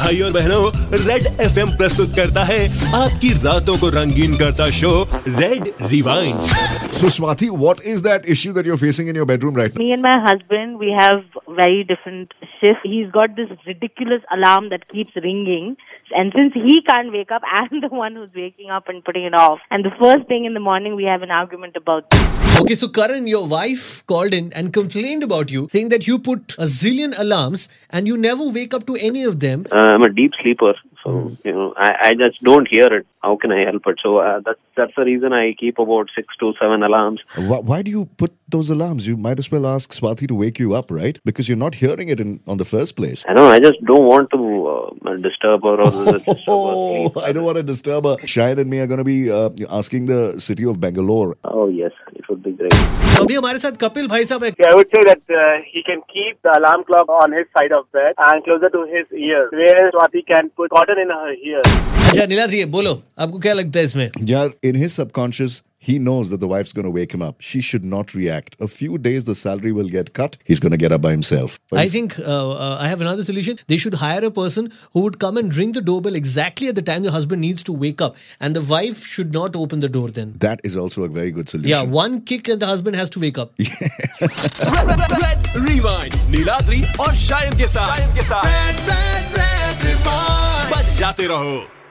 भाई और बहनों, रेड एफएम प्रस्तुत करता है आपकी रातों को रंगीन करता show Red Rewind. So Swati, what is that issue that you're facing in your bedroom right now? Me and my husband, we have very different shifts. He's got this ridiculous alarm that keeps ringing. And since he can't wake up, I'm the one who's waking up and putting it off. And the first thing in the morning, we have an argument about this. Okay, so Karan, your wife called in and complained about you, saying that you put a zillion alarms and you never wake up to any of them. I'm a deep sleeper, so I just don't hear it. How can I help it? So that's the reason I keep about 6 to 7 alarms. Why do you put those alarms? You might as well ask Swati to wake you up, right? Because you're not hearing it on the first place. I know. I just don't want to disturb her or disturb her sleep. I don't want to disturb her. Shahid and me are going to be asking the city of Bangalore. Oh yes, it would be great. तो अभी हमारे साथ कपिल भाई साहब है. I would say that he can keep the alarm clock on his side of bed and closer to his ear, where Swati can put cotton in her ear. अच्छा नीला जी बोलो, आपको क्या लगता है इसमें? Yeah, in his subconscious, he knows that the wife's going to wake him up. She should not react. A few days, the salary will get cut. He's going to get up by himself. I think I have another solution. They should hire a person who would come and ring the doorbell exactly at the time the husband needs to wake up. And the wife should not open the door then. That is also a very good solution. Yeah, one kick and the husband has to wake up. Red Rewind Niladri और शायद के साथ। Red rewind बच जाते रहो।